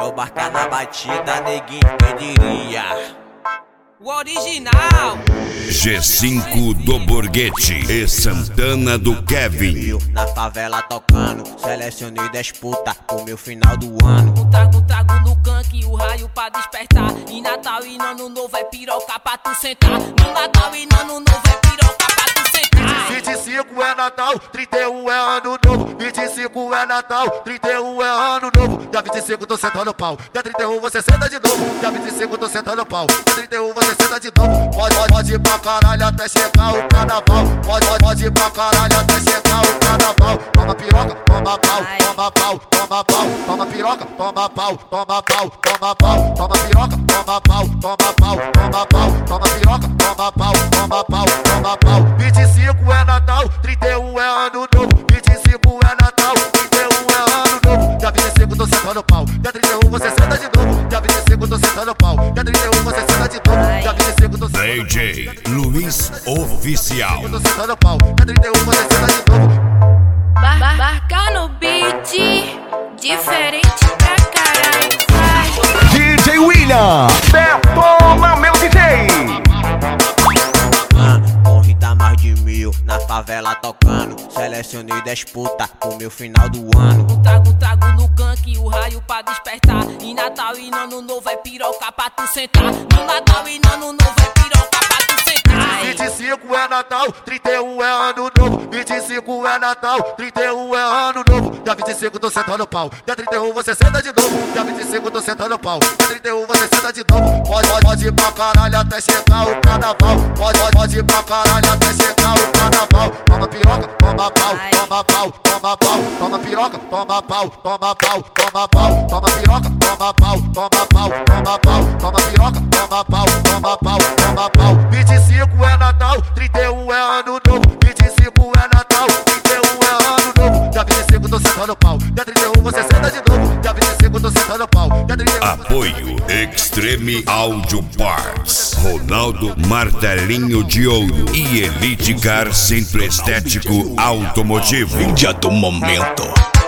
É o Barca na batida, neguinho, quem diria? O original G5 do Borghetti e Santana do Kevin. Na favela tocando, selecionei 10 puta pro meu final do ano. Trago no canque, o raio pra despertar. E Natal e Ano Novo é piroca pra tu sentar. No Natal e Ano Novo é piroca pra tu sentar. 25 é Natal, 31 é Ano Novo. 25 é Natal, 31 é Ano Novo. Dia 25 tô sentando pau, dia 31 você senta de novo. Dia 25 tô sentando pau, dia 31 você senta de novo. Pode ir pra caralho até chegar o carnaval. Pode ir pra caralho até chegar o carnaval. Toma piroca, toma pau, toma pau, toma pau. Toma piroca, toma pau, toma pau, toma pau. Toma piroca, toma pau, toma pau, toma pau. Toma piroca, toma pau, toma pau, toma pau. 25 é Natal, 31 é Ano Novo. 25 é Natal, 31 é Ano Novo. Dia 25 tô sentando pau, dia 31 você senta de novo. Dia 25 tô sentando pau, dia 31 você senta de novo. Dia 25 tô sentando pau, DJ Luiz Oficial. tô sentando pau, dia 31 você senta de novo. Barca no beat, diferente pra caralho. Vai. DJ William, detona meu DJ. Com Rita mais de 1000, na favela tocando, selecionei 10 puta pro meu final do ano. Trago no canque, o raio pra despertar. E Natal e Ano Novo é piroca pra tu sentar. No Natal e Ano Novo é piroca pra tu sentar. 25 é Natal, 31 é Ano Novo. 25 é Natal, 31 é Ano Novo. Dia 25 tô sentando pau, dia 31 você senta de novo. Dia 25 tô sentando pau, dia 31 você senta de novo. Pode ir pra caralho até chegar o carnaval. Pode ir pra caralho até chegar o carnaval. Toma piroca, toma pau, toma pau, toma pau. Toma piroca, toma pau, toma pau, toma pau. Toma piroca, toma pau, toma pau, toma pau. Toma piroca, toma pau, toma pau, toma pau. 25 é Natal, 31 é Ano Novo. 25 é Natal, 31 é Ano Novo. Dia 25 tô sentando pau, dia 31 você senta de novo. Dia 25 tô sentando pau, dia 31 Apoio Extreme Audio Parts, Ronaldo Martelinho de Ouro e Elite Car Centro Estético Automotivo. Mídia do momento.